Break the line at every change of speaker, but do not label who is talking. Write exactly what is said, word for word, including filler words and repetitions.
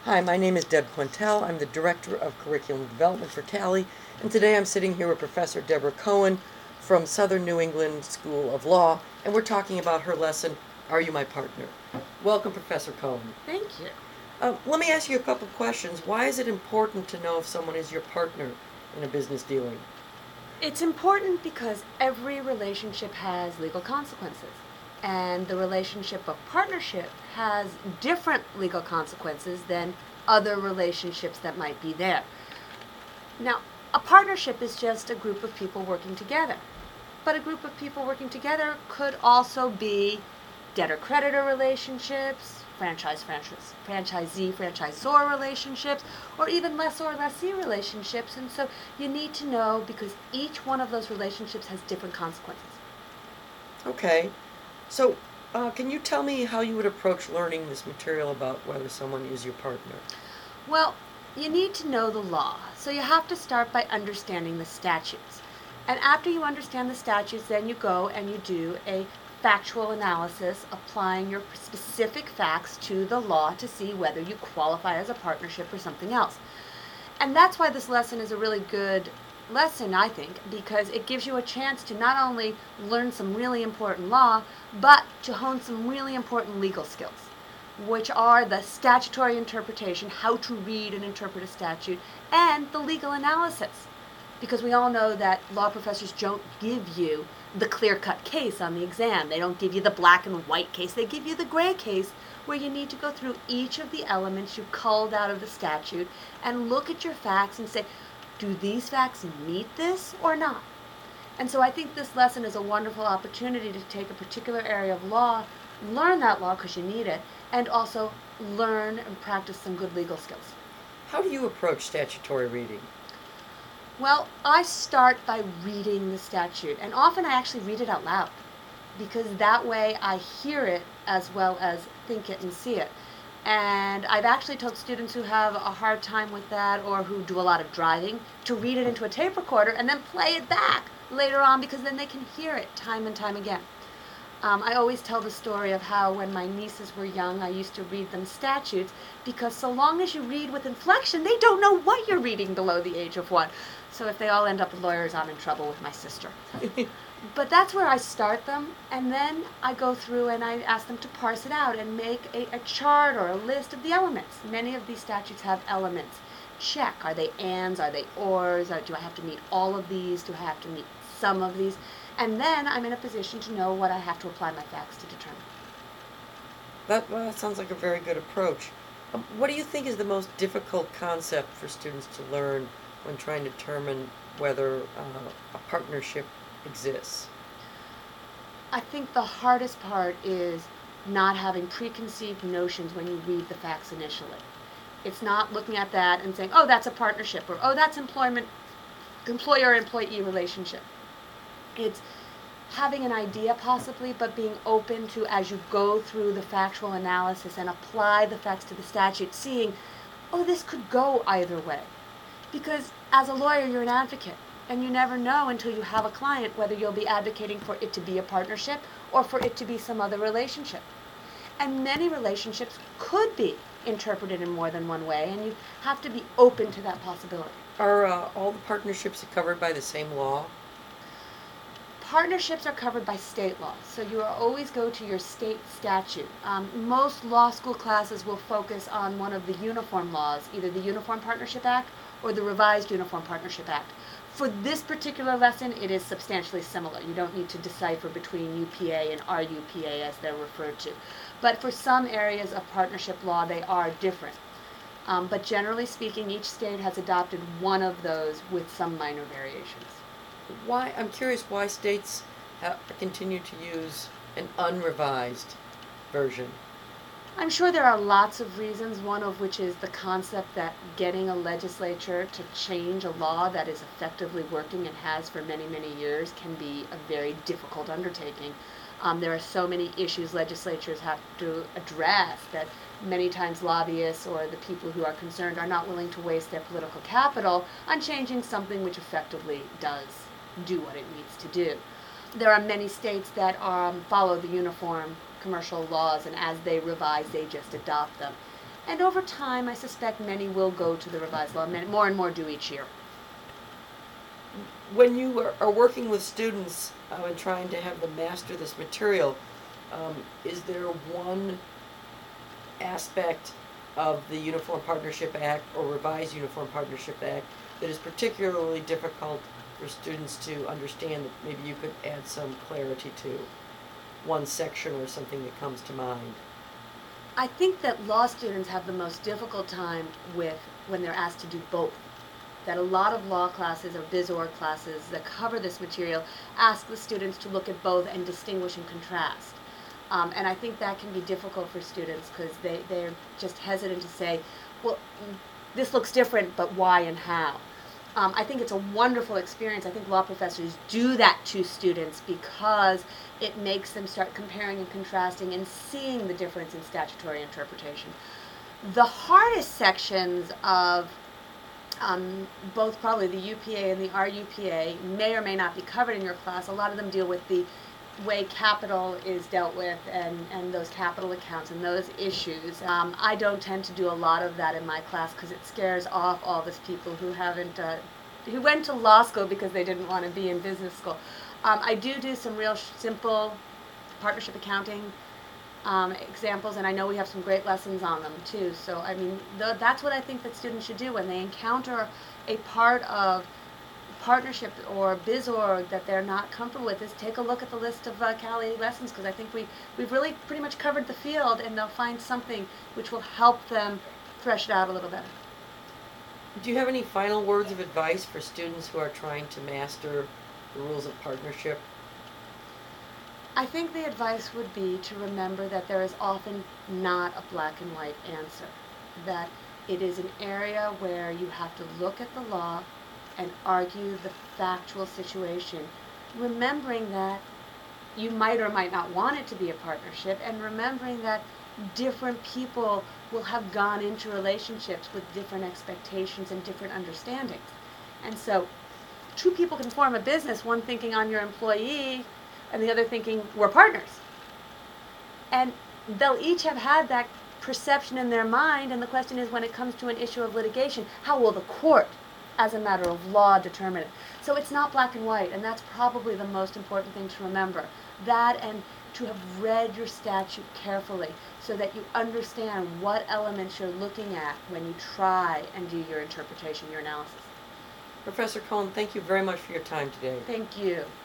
Hi, my name is Deb Quintel. I'm the Director of Curriculum Development for Cali, and today I'm sitting here with Professor Deborah Cohen from Southern New England School of Law, and we're talking about her lesson, Are You My Partner? Welcome, Professor Cohen.
Thank you.
Uh, let me ask you a couple questions. Why is it important to know if someone is your partner in a business dealing?
It's important because every relationship has legal consequences. And the relationship of partnership has different legal consequences than other relationships that might be there. Now, a partnership is just a group of people working together. But a group of people working together could also be debtor-creditor relationships, franchise, franchise, franchisee, franchisor relationships, or even lessor-lessee relationships. And so you need to know because each one of those relationships has different consequences.
Okay. So, uh, can you tell me how you would approach learning this material about whether someone is your partner?
Well, you need to know the law. So you have to start by understanding the statutes. And after you understand the statutes, then you go and you do a factual analysis applying your specific facts to the law to see whether you qualify as a partnership or something else. And that's why this lesson is a really good lesson, I think, because it gives you a chance to not only learn some really important law, but to hone some really important legal skills, which are the statutory interpretation, how to read and interpret a statute, and the legal analysis. Because we all know that law professors don't give you the clear-cut case on the exam. They don't give you the black and white case. They give you the gray case where you need to go through each of the elements you culled out of the statute and look at your facts and say, do these facts meet this or not? And so I think this lesson is a wonderful opportunity to take a particular area of law, learn that law because you need it, and also learn and practice some good legal skills.
How do you approach statutory reading?
Well, I start by reading the statute, and often I actually read it out loud because that way I hear it as well as think it and see it. And I've actually told students who have a hard time with that or who do a lot of driving to read it into a tape recorder and then play it back later on because then they can hear it time and time again. Um, I always tell the story of how when my nieces were young, I used to read them statutes because so long as you read with inflection, they don't know what you're reading below the age of one. So if they all end up lawyers, I'm in trouble with my sister. But that's where I start them, and then I go through and I ask them to parse it out and make a, a chart or a list of the elements. Many of these statutes have elements. Check, are they ands, are they ors, or do I have to meet all of these, do I have to meet some of these? And then I'm in a position to know what I have to apply my facts to determine.
That, well, that sounds like a very good approach. Um, what do you think is the most difficult concept for students to learn when trying to determine whether uh, a partnership exists?
I think the hardest part is not having preconceived notions when you read the facts initially. It's not looking at that and saying, oh, that's a partnership, or oh, that's employment, employer-employee relationship. It's having an idea possibly, but being open to, as you go through the factual analysis and apply the facts to the statute, seeing, oh, this could go either way. Because as a lawyer, you're an advocate, and you never know until you have a client whether you'll be advocating for it to be a partnership or for it to be some other relationship. And many relationships could be interpreted in more than one way, and you have to be open to that possibility.
Are uh, all the partnerships covered by the same law?
Partnerships are covered by state law, so you always go to your state statute. Um, most law school classes will focus on one of the uniform laws, either the Uniform Partnership Act or the Revised Uniform Partnership Act. For this particular lesson, it is substantially similar. You don't need to decipher between U P A and R U P A as they're referred to. But for some areas of partnership law, they are different. Um, but generally speaking, each state has adopted one of those with some minor variations.
Why? I'm curious why states have, continue to use an unrevised version.
I'm sure there are lots of reasons, one of which is the concept that getting a legislature to change a law that is effectively working and has for many, many years can be a very difficult undertaking. Um, there are so many issues legislatures have to address that many times lobbyists or the people who are concerned are not willing to waste their political capital on changing something which effectively does do what it needs to do. There are many states that um, follow the uniform commercial laws, and as they revise, they just adopt them. And over time, I suspect many will go to the revised law. Many, more and more do each year.
When you are, are working with students uh, and trying to have them master this material, um, is there one aspect of the Uniform Partnership Act or revised Uniform Partnership Act that is particularly difficult for students to understand that maybe you could add some clarity to? One section or something that comes to mind?
I think that law students have the most difficult time with when they're asked to do both. That a lot of law classes or biz org classes that cover this material ask the students to look at both and distinguish and contrast. Um, and I think that can be difficult for students because they, they're just hesitant to say, well, this looks different, but why and how? Um, I think it's a wonderful experience. I think law professors do that to students because it makes them start comparing and contrasting and seeing the difference in statutory interpretation. The hardest sections of um, both probably the U P A and the R U P A may or may not be covered in your class. A lot of them deal with the way capital is dealt with and, and those capital accounts and those issues. Um, I don't tend to do a lot of that in my class because it scares off all those people who haven't, uh, who went to law school because they didn't want to be in business school. Um, I do do some real sh- simple partnership accounting um, examples, and I know we have some great lessons on them too. So I mean, th- that's what I think that students should do when they encounter a part of partnership or biz org that they're not comfortable with, is take a look at the list of uh, Cali lessons, because I think we, we've really pretty much covered the field, and they'll find something which will help them thresh it out a little better.
Do you have any final words of advice for students who are trying to master the rules of partnership?
I think the advice would be to remember that there is often not a black and white answer, that it is an area where you have to look at the law and argue the factual situation, remembering that you might or might not want it to be a partnership, and remembering that different people will have gone into relationships with different expectations and different understandings. And so two people can form a business, one thinking I'm your employee and the other thinking we're partners. And they'll each have had that perception in their mind, and the question is, when it comes to an issue of litigation, how will the court as a matter of law determine it? So it's not black and white, and that's probably the most important thing to remember. That, and to have read your statute carefully so that you understand what elements you're looking at when you try and do your interpretation, your analysis.
Professor Cohen, thank you very much for your time today.
Thank you.